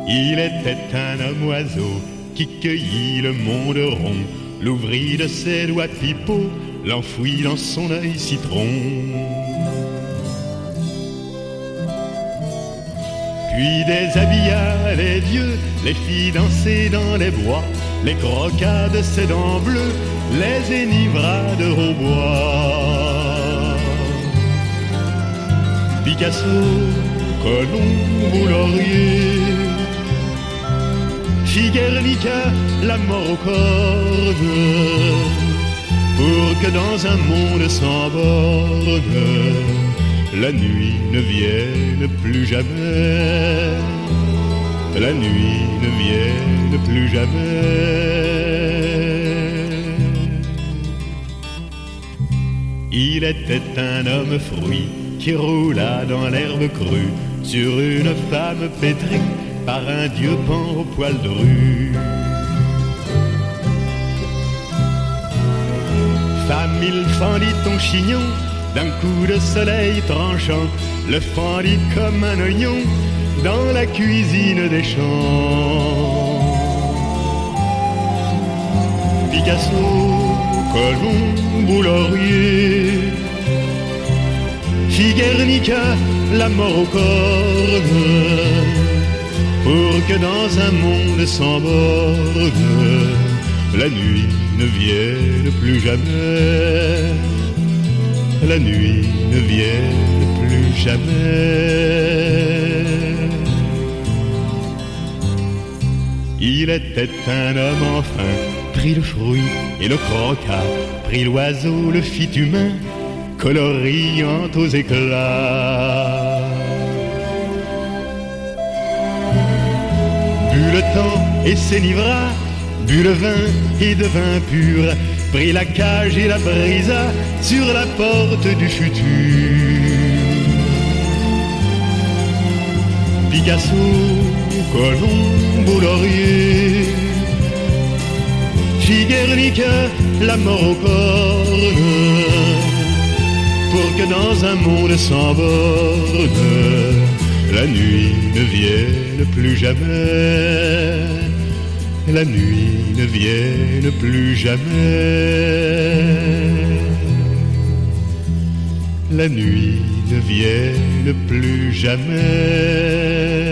Il était un homme oiseau qui cueillit le monde rond, l'ouvrit de ses doigts pipeaux, l'enfouit dans son œil citron. Puis déshabilla les dieux, les fit danser dans les bois, les croqua de ses dents bleues, les enivra de hautbois. Picasso, Colombe ou Laurier, fit Guernica la mort aux cordes, pour que dans un monde sans bornes, la nuit ne vienne plus jamais, la nuit ne vienne plus jamais. Il était un homme fruit qui roula dans l'herbe crue sur une femme pétrie par un dieu pan au poil dru. Femme, il fendit ton chignon d'un coup de soleil tranchant, le fendit comme un oignon dans la cuisine des champs. Picasso, Colombe ou Laurier, fit Guernica la mort aux cordes, pour que dans un monde sans bornes, la nuit ne vienne plus jamais, la nuit ne vienne plus jamais. Il était un homme enfin, prit le fruit et le croqua, prit l'oiseau, le fit humain, coloriant aux éclats. But le temps et s'enivra, but le vin et devint pur, prit la cage et la brisa sur la porte du futur. Picasso, Colombe ou Laurier, fit Guernica la mort aux cornes, pour que dans un monde sans bornes, la nuit ne vienne plus jamais, la nuit ne vienne plus jamais, la nuit ne vienne plus jamais.